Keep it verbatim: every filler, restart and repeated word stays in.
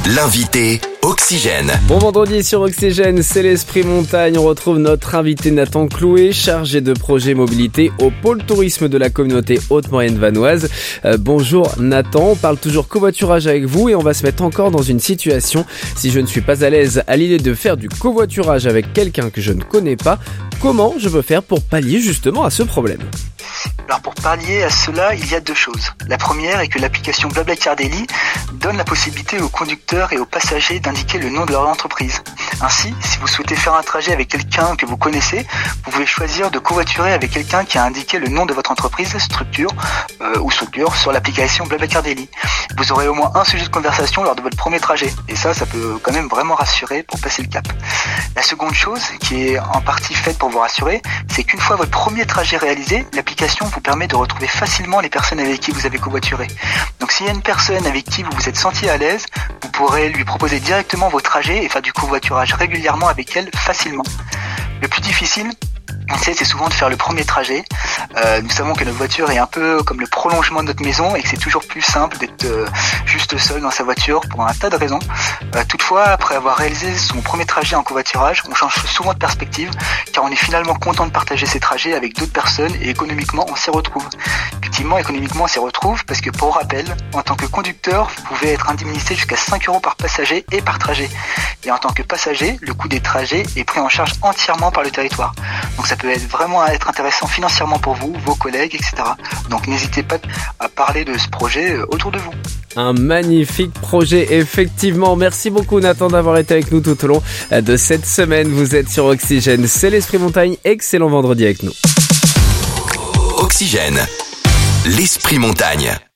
L'invité Oxygène. Bon vendredi sur Oxygène, c'est l'Esprit Montagne. On retrouve notre invité Nathan Clouet, chargé de projet mobilité au pôle tourisme de la communauté Haute-Maurienne vanoise. Euh, bonjour Nathan, on parle toujours covoiturage avec vous et on va se mettre encore dans une situation. Si je ne suis pas à l'aise à l'idée de faire du covoiturage avec quelqu'un que je ne connais pas, comment je peux faire pour pallier justement à ce problème ? Alors pour pallier à cela, il y a deux choses. La première est que l'application Blablacar Daily donne la possibilité aux conducteurs et aux passagers d'indiquer le nom de leur entreprise. Ainsi, si vous souhaitez faire un trajet avec quelqu'un que vous connaissez, vous pouvez choisir de covoiturer avec quelqu'un qui a indiqué le nom de votre entreprise, structure euh, ou structure sur l'application Blablacar Daily. Vous aurez au moins un sujet de conversation lors de votre premier trajet. Et ça, ça peut quand même vraiment rassurer pour passer le cap. La seconde chose, qui est en partie faite pour vous rassurer, c'est qu'une fois votre premier trajet réalisé, l'application vous permet de retrouver facilement les personnes avec qui vous avez covoituré. Donc s'il y a une personne avec qui vous vous êtes senti à l'aise, vous pourrez lui proposer directement vos trajets et faire du covoiturage régulièrement avec elle facilement. Le plus difficile, on sait, c'est souvent de faire le premier trajet. Euh, nous savons que notre voiture est un peu comme le prolongement de notre maison et que c'est toujours plus simple d'être euh, juste seul dans sa voiture pour un tas de raisons. Euh, toutefois, après avoir réalisé son premier trajet en covoiturage, on change souvent de perspective car on est finalement content de partager ces trajets avec d'autres personnes et économiquement on s'y retrouve. Effectivement, économiquement on s'y retrouve parce que pour rappel, en tant que conducteur, vous pouvez être indemnisé jusqu'à cinq euros par passager et par trajet. Et en tant que passager, le coût des trajets est pris en charge entièrement par le territoire. Donc ça peut être vraiment être intéressant financièrement pour vous, vos collègues, et cetera. Donc n'hésitez pas à parler de ce projet autour de vous. Un magnifique projet, effectivement. Merci beaucoup Nathan d'avoir été avec nous tout au long de cette semaine. Vous êtes sur Oxygène, c'est l'Esprit Montagne. Excellent vendredi avec nous. Oxygène, l'Esprit Montagne.